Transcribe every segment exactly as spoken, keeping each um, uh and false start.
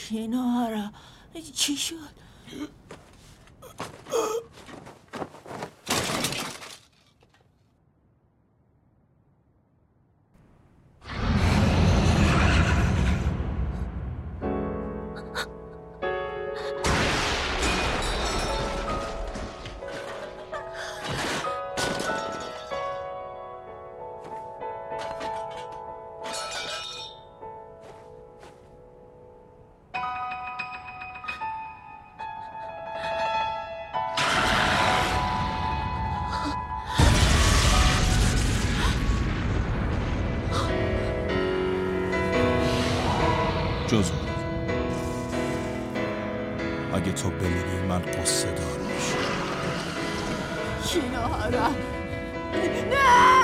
شینوهارا چی شد؟ جزو اگه تو بمیری من قصه دار میشم. شینوهارا نه!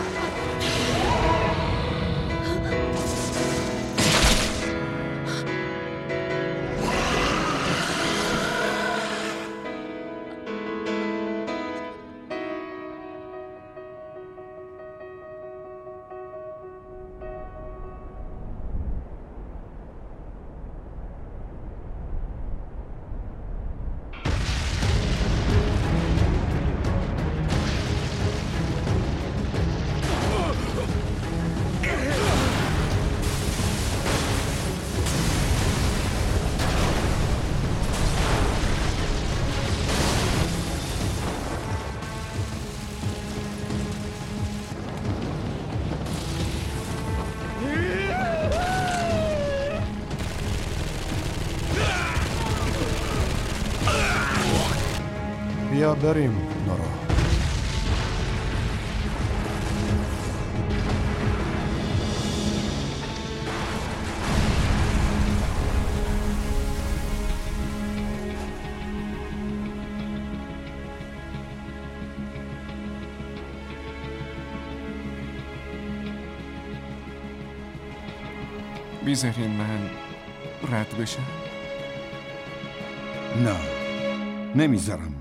بیا بریم نورا. بیذارین من رد بشم؟ نه نمیذارم.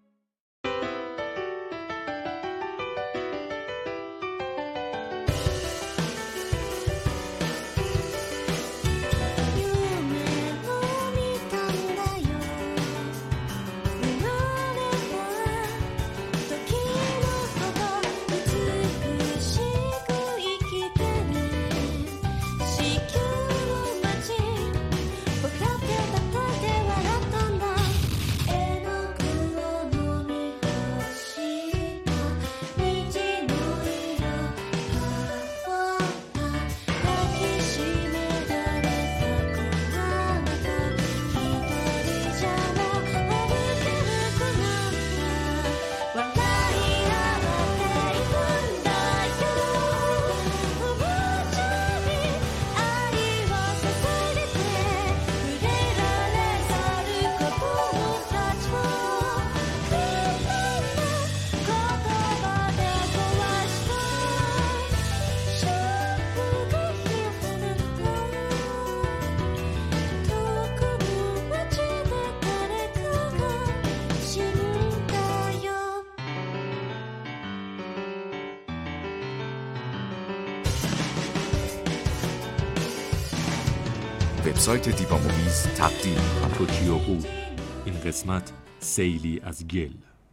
وبسایت دیوا موویز تقدیم توکیو او. این قسمت سیلی از گل.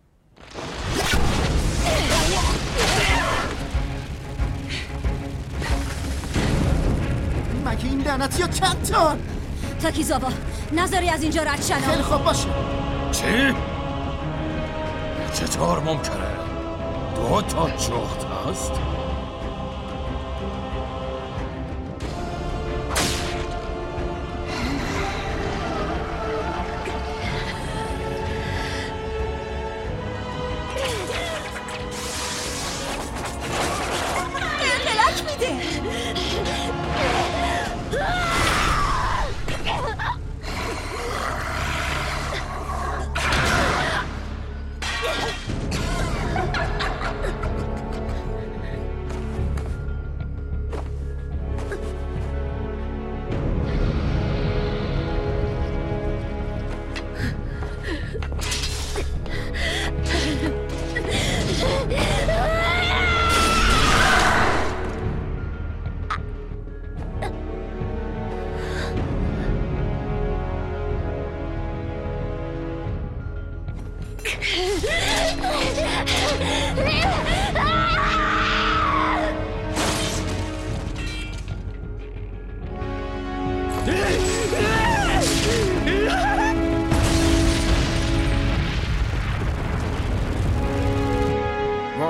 مگه این لعنتی ها چند تان؟ تاکیزاوا نذاری از اینجا رد شن. خیلی خوب باشه. چی؟ چطور ممکنه؟ دو تا جغد هست؟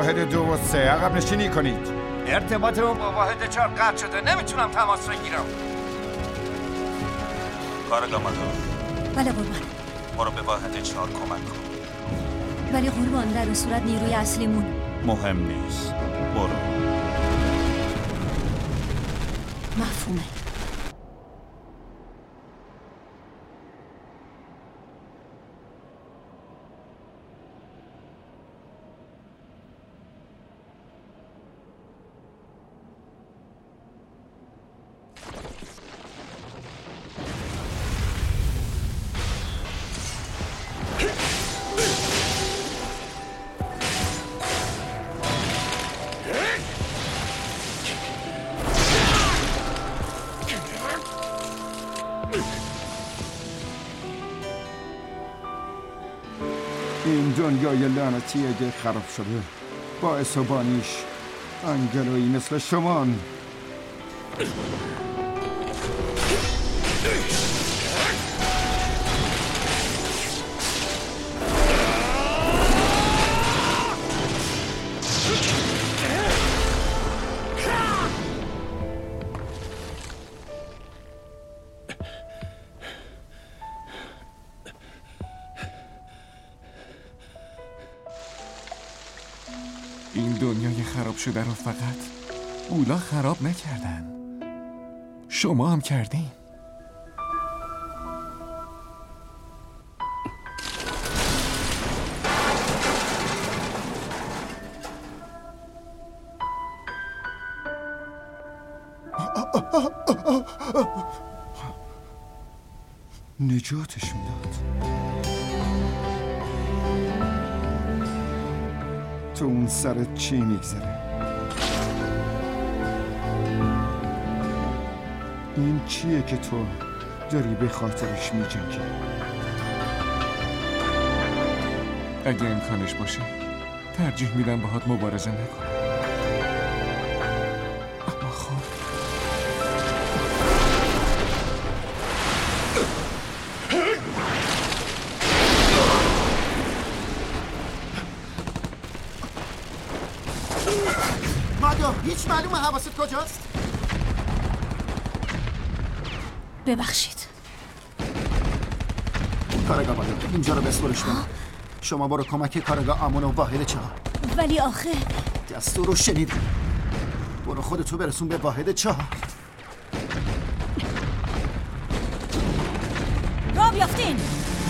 واحد دو و سه عقب نشینی کنید. ارتباطمون با واحد چهار قطع شده، نمیتونم تماس بگیرم. کارگاه مدار، بله قربان. برو به واحد چهار کمک کن. ولی قربان در اون صورت نیروی اصلیمون مهم نیست، برو. مفهومه. این دنیای لعنتی اگه خراب شده باعث و بانیش انگلویی مثل شمان. این دنیای خراب شده رو فقط اولا خراب نکردن، شما هم کردین. نجاتشون داد. تو اون سرت چی میگذره؟ این چیه که تو داری به خاطرش میجنگی؟ اگه امکانش باشه ترجیح میدم باهات مبارزه نکنم، اما خب مادا هیچ معلومه حواست کجاست؟ ببخشید. کارگاه مادا اینجا رو بسپرش بده. شما برو کمک کارگاه امون و واحد چهار. ولی آخه دستور رو شنیدی. برو خودتو برسون به واحد چهار. راه بیافتین.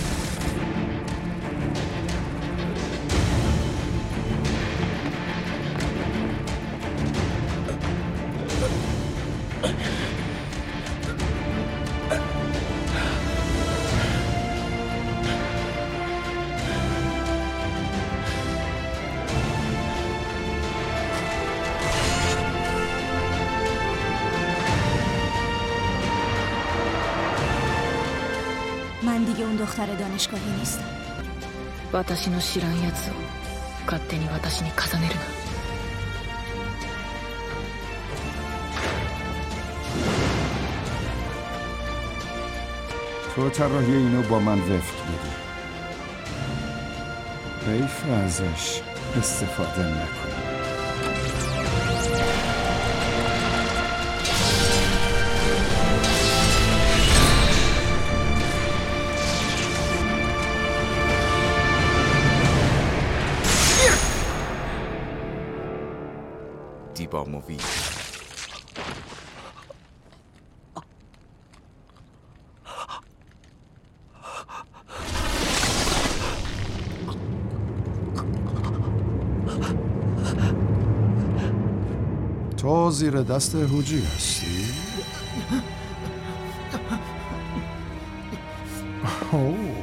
من دیگه اون دختر دانشگاهی نیستم. 私の知らんやつを勝手に私に重ねるな。 تو طراحی اینو با من وفق بده. حیف ازش استفاده نکن. دیبا مووی. تو زیر دست هوجی هستی؟ اوه.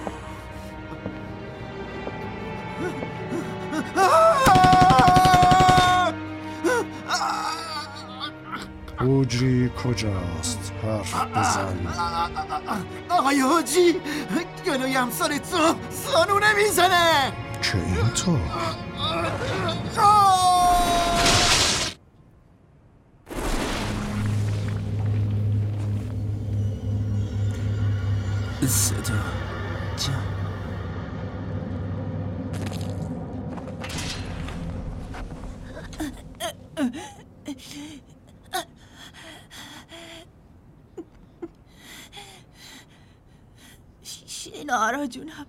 هوجی کجاست؟ حرف بزن. آقای حاجی گلوی همسرتون سانو نمیزنه. که اینطور؟ صدا جان شینارا جونم.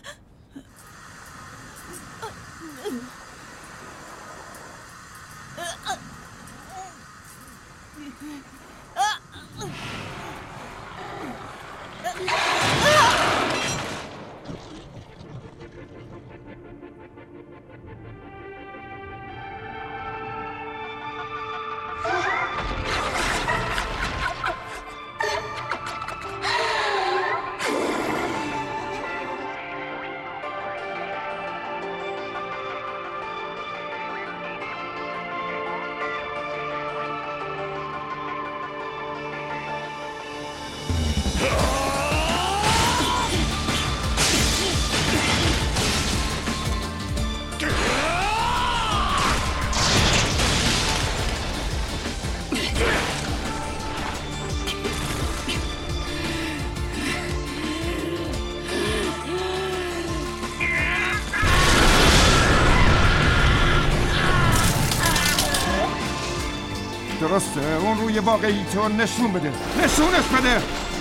درسته، اون روی واقعی تو نشون بده، نشونش بده.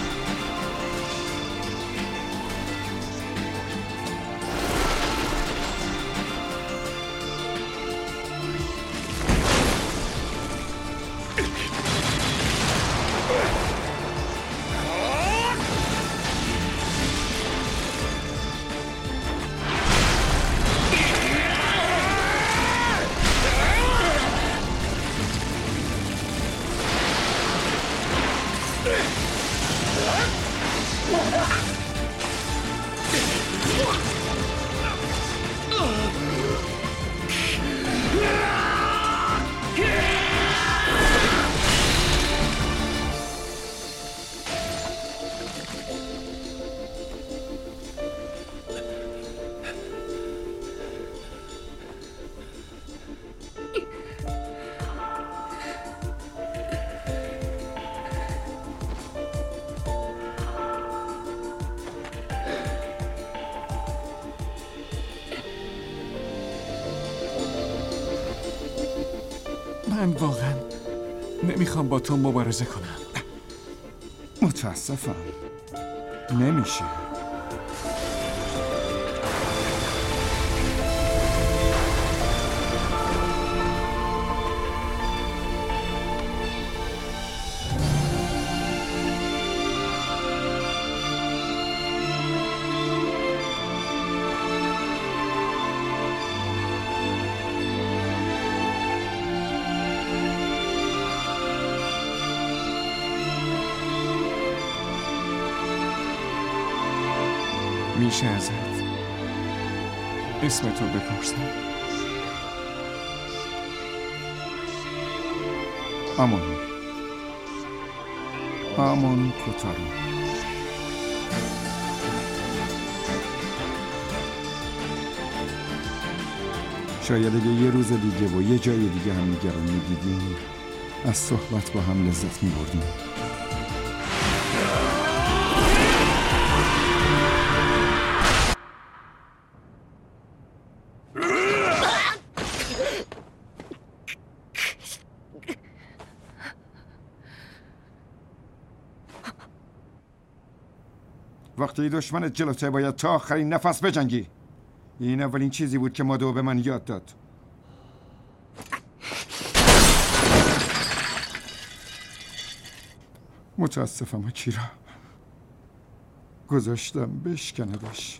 من واقعا نمیخوام با تو مبارزه کنم. متاسفم، نمیشه. میشه ازت اسم تو بپرسم؟ آمون آمون کوتارو. شاید اگه یه روز دیگه و یه جای دیگه هم دیگه رو میدیدیم از صحبت با هم لذت میبردیم. وقتی دشمنت جلوته باید تا آخرین نفس بجنگی. این اولین چیزی بود که مادو به من یاد داد. متاسفم اکیرا، گذاشتم بشکندش.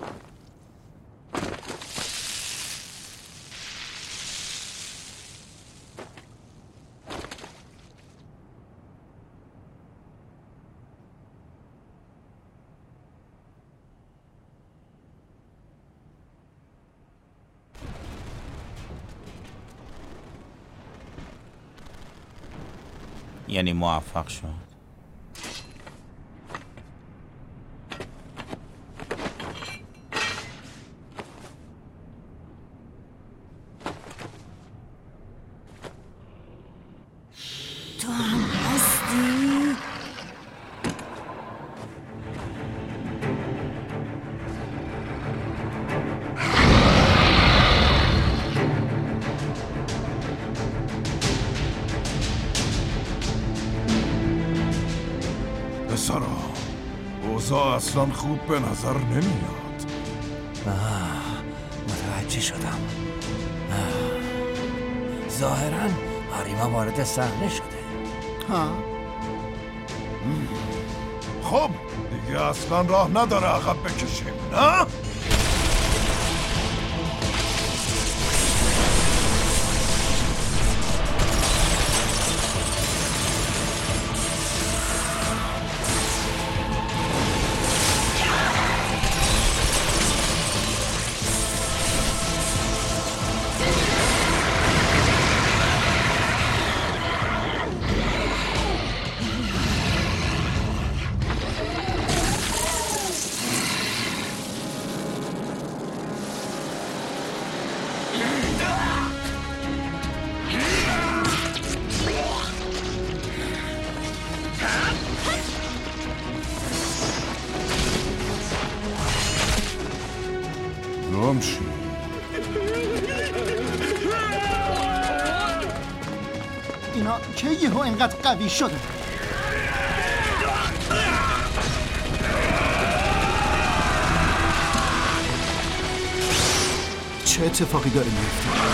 یعنی موفق شد. تو هم هستی؟ پسرا، اوضاع اصلا خوب به نظر نمیاد. آه، متوجه شدم. ظاهرا آریما وارد صحنه شده. ها؟ خب دیگه اصلا راه نداره عقب بکشیم، نه؟ گمشی. اینا که یهو اینقدر قوی شده؟ چه اتفاقی داره میفته؟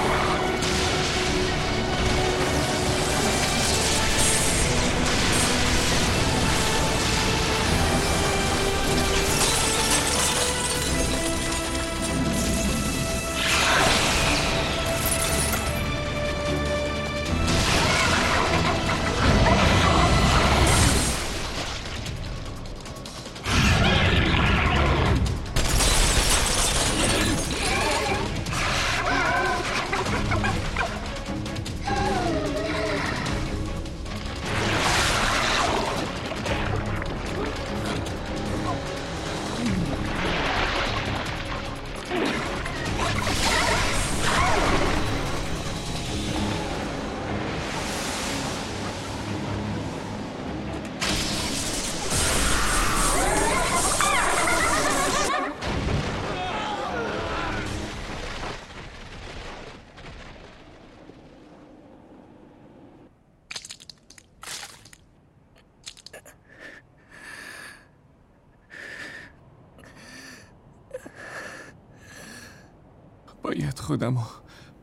باید خودم رو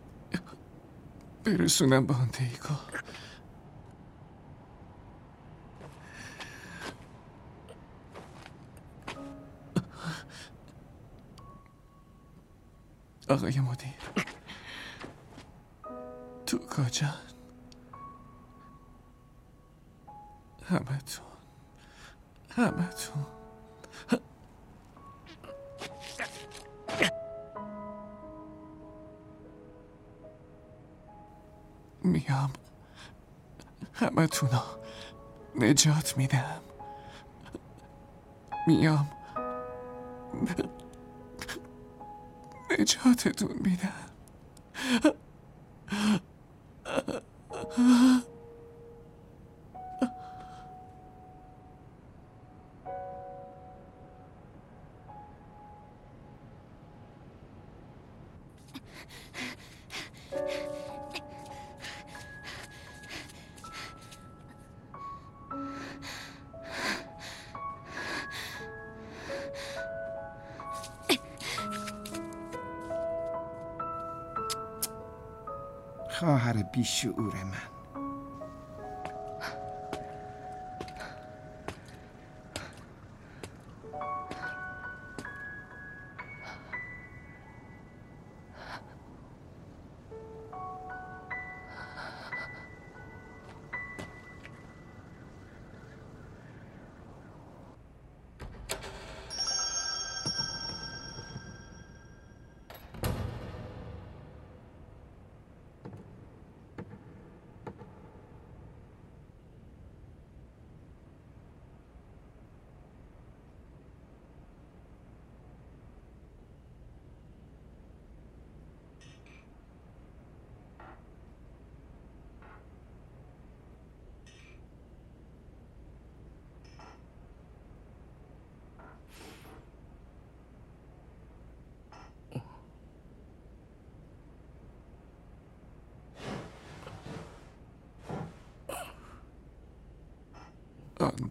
برسونم به آن دیگو. آقای مدیر، تو کجان؟ همه تون همه تون میام، همه تونو نجات میدم. میام نجاتتون میدم. خواهر بیشعور من.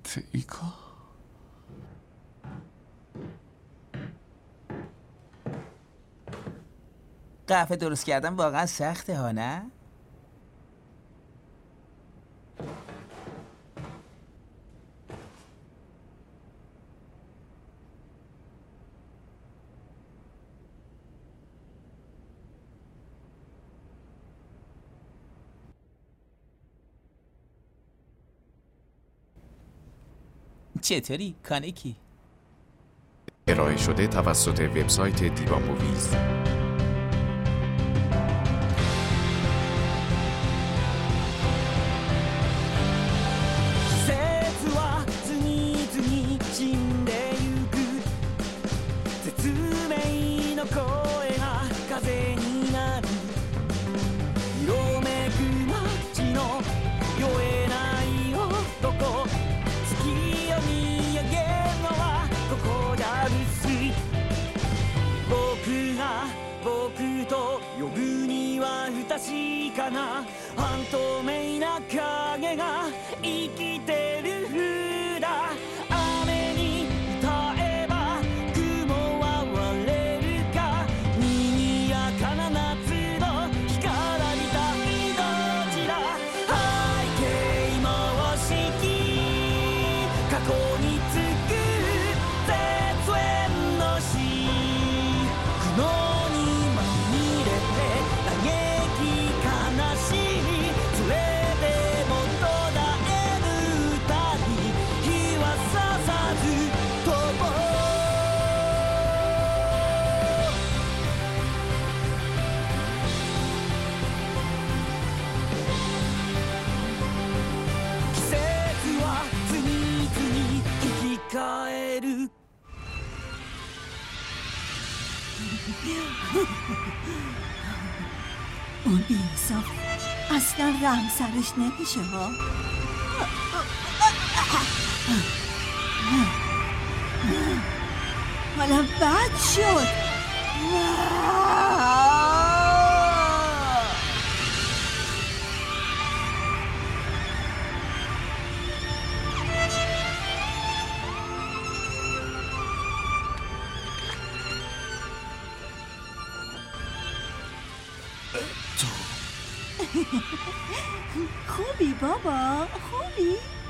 تیکا قهوه درست کردن واقعا سخته ها نه؟ چطوری کانیکی؟ ارائه شده توسط وبسایت دیوا موویز. 半透明な影が生きてる風だ雨に歌えば雲は割れるか賑やかな夏の干からびた命だ背景模式過去につく絶縁の死苦悩にまみれて嘆き悲しいそれでも途絶える歌に日はささず飛ぼう季節は次々生き返る اون بی‌انصاف اصلا رحم سرش نمیشه ها حالا بد شد خوبی بابا خوبی